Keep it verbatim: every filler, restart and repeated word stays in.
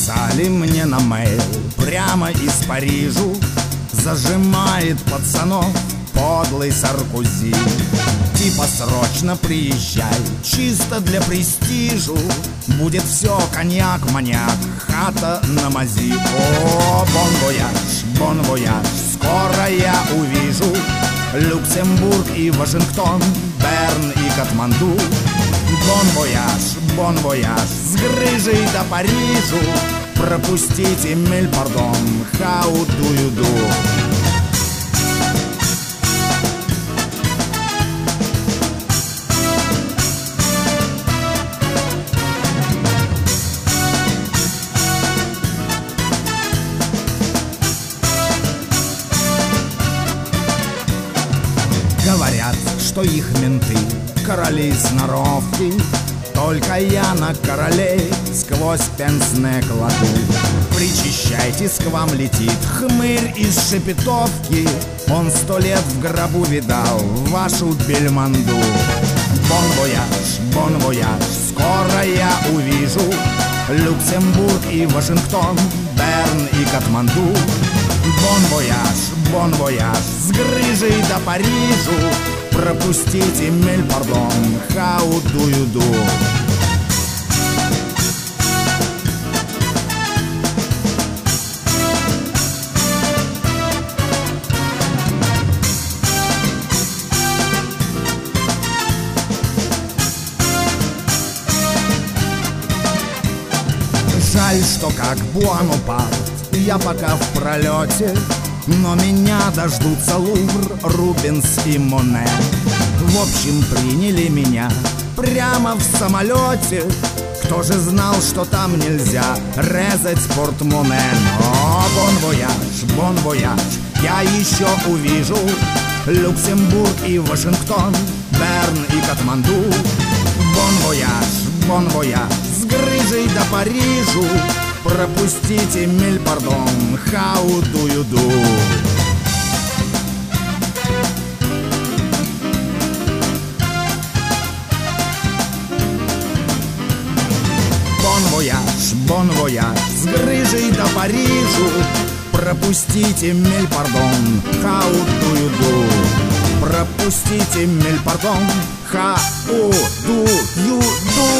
Написали мне на мейл прямо из Парижу. Зажимает пацанов подлый Саркози. Типа срочно приезжай, чисто для престижу. Будет все коньяк, маньяк, хата на мази. О, бон-вояж, бон-вояж, скоро я увижу Люксембург и Вашингтон, Берн и Катманду. Бон-вояж, бон-вояж, с Грыжей до Парижу. Пропустите, миль пардон, how do you do? Говорят, что их менты короли сноровки. Только я на королей сквозь пенсне кладу. Причащайтесь, к вам летит хмырь из Шепетовки. Он сто лет в гробу видал вашу бельмонду. Бон-вояж, бон-вояж, скоро я увижу Люксембург и Вашингтон, Берн и Катманду. Бон-вояж, бон-вояж, с Грыжей до Парижу. Пропустите, миль пардон, how do you do? Жаль, что как Буанапарт я пока в пролете, но меня дождутся Лувр, Рубенс и Моне. В общем, приняли меня прямо в самолете. Кто же знал, что там нельзя резать портмоне? Но бон-вояж, бон-вояж, я еще увижу Люксембург и Вашингтон, Берн и Катманду. Бон-вояж, бон-вояж, с Грыжей до Парижу. Пропустите, миль пардон, how do you do? Бон-вояж, бон-вояж, с Грыжей до Парижу. Пропустите, миль пардон, how do you do? Пропустите, миль пардон, how do you do?